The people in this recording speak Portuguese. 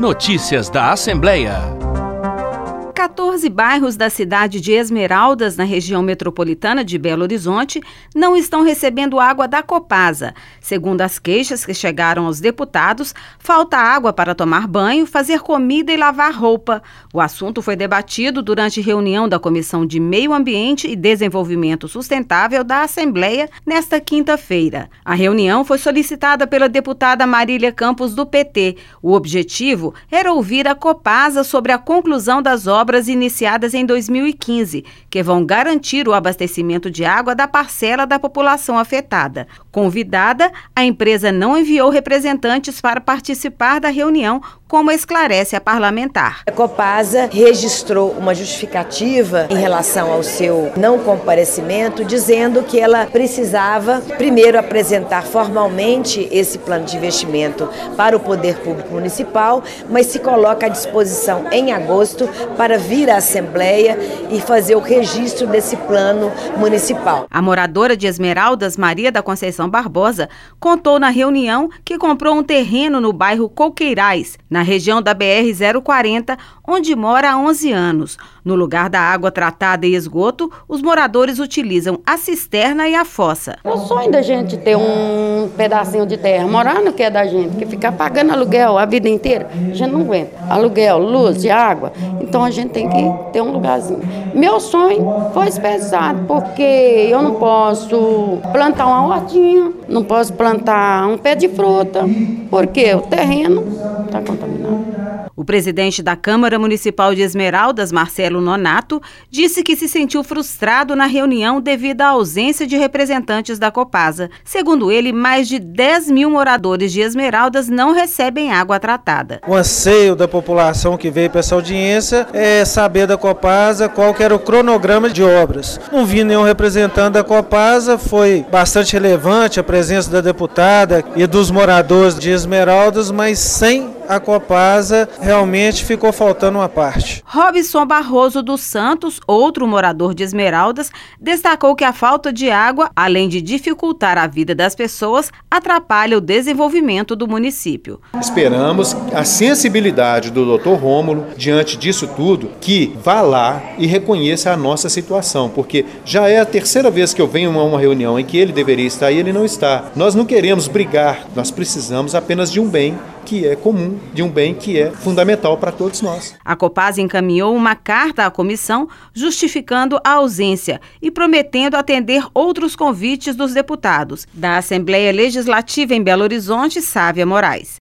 Notícias da Assembleia. 14 bairros da cidade de Esmeraldas, na região metropolitana de Belo Horizonte, não estão recebendo água da Copasa. Segundo as queixas que chegaram aos deputados, falta água para tomar banho, fazer comida e lavar roupa. O assunto foi debatido durante reunião da Comissão de Meio Ambiente e Desenvolvimento Sustentável da Assembleia nesta quinta-feira. A reunião foi solicitada pela deputada Marília Campos, do PT. O objetivo era ouvir a Copasa sobre a conclusão das obras iniciadas em 2015, que vão garantir o abastecimento de água da parcela da população afetada. Convidada, a empresa não enviou representantes para participar da reunião, como esclarece a parlamentar. A Copasa registrou uma justificativa em relação ao seu não comparecimento, dizendo que ela precisava primeiro apresentar formalmente esse plano de investimento para o Poder Público Municipal, mas se coloca à disposição em agosto para vir à Assembleia e fazer o registro desse plano municipal. A moradora de Esmeraldas, Maria da Conceição Barbosa, contou na reunião que comprou um terreno no bairro Coqueirais, na região da BR-040, onde mora há 11 anos. No lugar da água tratada e esgoto, os moradores utilizam a cisterna e a fossa. É o sonho da gente ter um pedacinho de terra, morar no que é da gente, que ficar pagando aluguel a vida inteira, a gente não aguenta. Aluguel, luz e água, então a gente tem que ter um lugarzinho. Meu sonho foi dispensado, porque eu não posso plantar uma hortinha, não posso plantar um pé de fruta, porque o terreno está contaminado. O presidente da Câmara Municipal de Esmeraldas, Marcelo Nonato, disse que se sentiu frustrado na reunião devido à ausência de representantes da Copasa. Segundo ele, mais de 10 mil moradores de Esmeraldas não recebem água tratada. O anseio da população que veio para essa audiência é saber da Copasa qual que era o cronograma de obras. Não vi nenhum representante da Copasa, foi bastante relevante a presença da deputada e dos moradores de Esmeraldas, mas sem a Copasa realmente ficou faltando uma parte. Robson Barroso dos Santos, outro morador de Esmeraldas, destacou que a falta de água, além de dificultar a vida das pessoas, atrapalha o desenvolvimento do município. Esperamos a sensibilidade do Dr. Rômulo, diante disso tudo, que vá lá e reconheça a nossa situação, porque já é a terceira vez que eu venho a uma reunião em que ele deveria estar e ele não está. Nós não queremos brigar, nós precisamos apenas de um bem que é comum, de um bem que é fundamental para todos nós. A Copasa encaminhou uma carta à comissão justificando a ausência e prometendo atender outros convites dos deputados. Da Assembleia Legislativa em Belo Horizonte, Sávia Moraes.